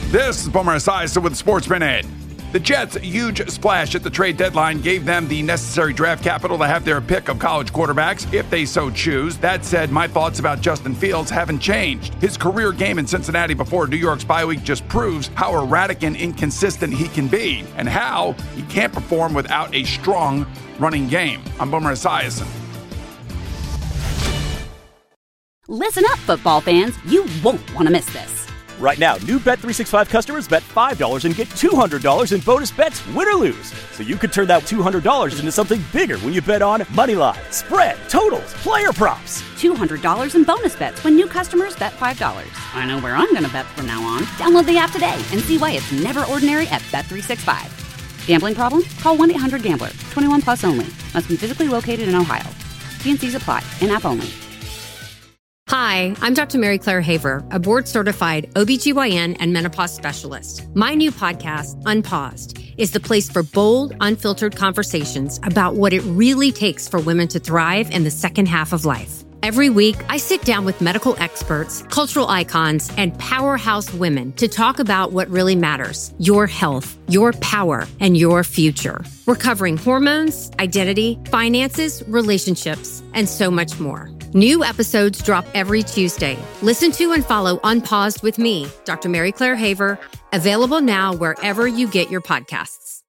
This is Boomer Esiason with Sports Minute. The Jets' huge splash at the trade deadline gave them the necessary draft capital to have their pick of college quarterbacks, if they so choose. That said, my thoughts about Justin Fields haven't changed. His career game in Cincinnati before New York's bye week just proves how erratic and inconsistent he can be, and how he can't perform without a strong running game. I'm Boomer Esiason. Listen up, football fans. You won't want to miss this. Right now, new Bet365 customers bet $5 and get $200 in bonus bets, win or lose. So you could turn that $200 into something bigger when you bet on money line, spread, totals, player props. $200 in bonus bets when new customers bet $5. I know where I'm going to bet from now on. Download the app today and see why it's never ordinary at Bet365. Gambling problem? Call 1-800-GAMBLER. 21 plus only. Must be physically located in Ohio. T&Cs apply. In-app only. Hi, I'm Dr. Mary Claire Haver, a board-certified OBGYN and menopause specialist. My new podcast, Unpaused, is the place for bold, unfiltered conversations about what it really takes for women to thrive in the second half of life. Every week, I sit down with medical experts, cultural icons, and powerhouse women to talk about what really matters: your health, your power, and your future. We're covering hormones, identity, finances, relationships, and so much more. New episodes drop every Tuesday. Listen to and follow Unpaused with me, Dr. Mary Claire Haver, available now wherever you get your podcasts.